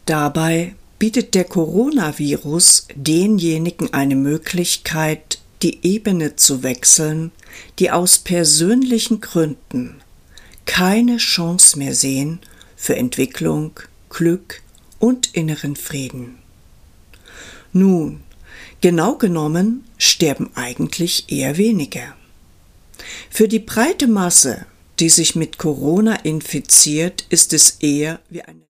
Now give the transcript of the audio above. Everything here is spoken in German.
Dabei bietet der Coronavirus denjenigen eine Möglichkeit, die Ebene zu wechseln, die aus persönlichen Gründen keine Chance mehr sehen für Entwicklung, Glück und inneren Frieden. Nun, genau genommen sterben eigentlich eher wenige. Für die breite Masse, die sich mit Corona infiziert, ist es eher wie eine